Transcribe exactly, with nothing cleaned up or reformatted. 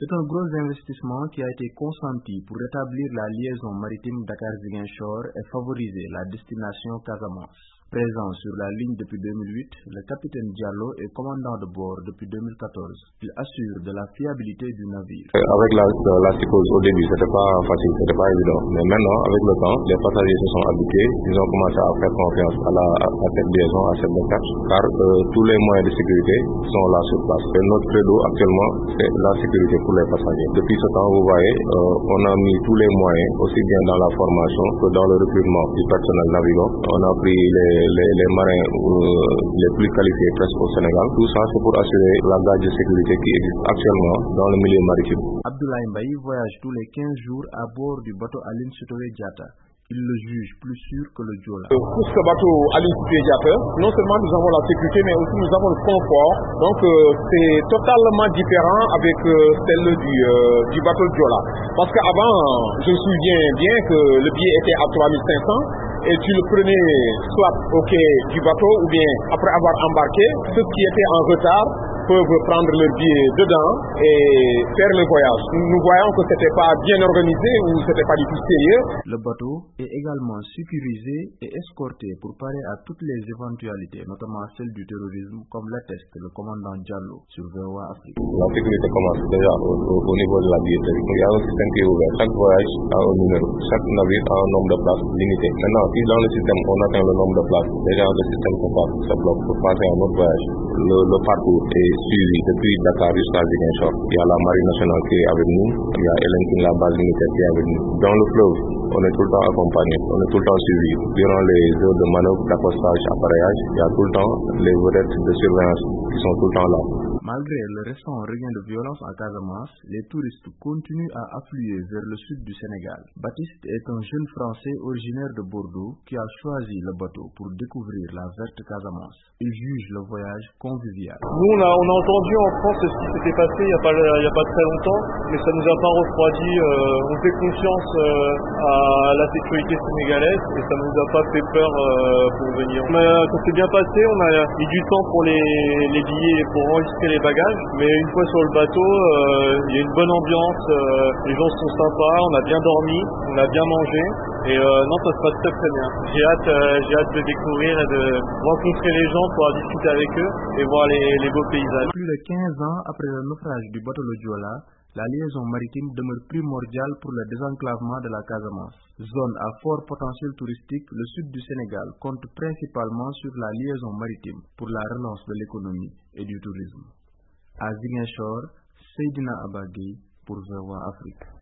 C'est un gros investissement qui a été consenti pour rétablir la liaison maritime Dakar-Ziguinchor et favoriser la destination Casamance. Présent sur la ligne depuis deux mille huit, le capitaine Diallo est commandant de bord depuis deux mille quatorze. Il assure de la fiabilité du navire. Avec la, la psychose au début, c'était pas facile, c'était pas évident. Mais maintenant, avec le temps, les passagers se sont habitués. Ils ont commencé à faire confiance à, la, à cette liaison, à cette détache, car euh, tous les moyens de sécurité sont là sur place. Et notre credo actuellement, c'est la sécurité pour les passagers. Depuis ce temps, vous voyez, euh, on a mis tous les moyens, aussi bien dans la formation que dans le recrutement du personnel navigant. On a pris les Les, les marins euh, les plus qualifiés presque au Sénégal. Tout ça, c'est pour assurer la gage de sécurité qui existe actuellement dans le milieu maritime. Abdoulaye Mbaye voyage tous les quinze jours à bord du bateau Aline Sitoé Diatta. Il le juge plus sûr que le Joola. Pour ce bateau Aline Sitoé Diatta, non seulement nous avons la sécurité, mais aussi nous avons le confort. Donc euh, c'est totalement différent avec euh, celle du, euh, du bateau Joola. Parce qu'avant, je me souviens bien que le billet était à trois mille cinq cents. Et tu le prenais soit au quai du bateau ou bien après avoir embarqué. Ceux qui étaient en retard peuvent prendre leur billet dedans et faire le voyage. Nous voyons que ce n'était pas bien organisé ou ce n'était pas du tout sérieux. Le bateau est également sécurisé et escorté pour parer à toutes les éventualités, notamment celle du terrorisme, comme l'atteste le commandant Diallo sur V O A Afrique. La sécurité commence déjà au, au, au niveau de la billetterie. Il y a un système qui est ouvert. Chaque voyage a un numéro. Chaque navire a un nombre de places limité. Maintenant, si dans le système on atteint le nombre de places, déjà le système se passe, se bloque pour passer à un autre voyage. Le, le parcours est suivi depuis Dakar jusqu'à Ziguinchor. Il y a la marine nationale qui est avec nous, il y a Elenkin, la base militaire qui est avec nous. Dans le fleuve, on est tout le temps accompagné, on est tout le temps suivi. Durant les heures de manœuvre, d'accostage, appareillage, il y a tout le temps les vedettes de surveillance qui sont tout le temps là. Malgré le récent regain de violence à Casamance, les touristes continuent à affluer vers le sud du Sénégal. Baptiste est un jeune Français originaire de Bordeaux qui a choisi le bateau pour découvrir la verte Casamance. Il juge le voyage convivial. Nous, on a, on a entendu en France ce qui s'était passé il n'y a, a pas très longtemps, mais ça ne nous a pas refroidi. Euh, on fait confiance euh, à la sécurité sénégalaise et ça ne nous a pas fait peur euh, pour venir. Mais ça s'est bien passé, on a eu du temps pour les, les billets et pour enregistrer les bagages, mais une fois sur le bateau, euh, il y a une bonne ambiance, euh, les gens sont sympas, on a bien dormi, on a bien mangé, et euh, non, ça se passe très très bien. J'ai hâte, euh, j'ai hâte de découvrir et de rencontrer les gens, pouvoir discuter avec eux et voir les, les beaux paysages. Plus de quinze ans après le naufrage du bateau le Joola, la liaison maritime demeure primordiale pour le désenclavement de la Casamance. Zone à fort potentiel touristique, le sud du Sénégal compte principalement sur la liaison maritime pour la relance de l'économie et du tourisme. À Ziguinchor, Seydina Abba Gueye pour V O A Afrique.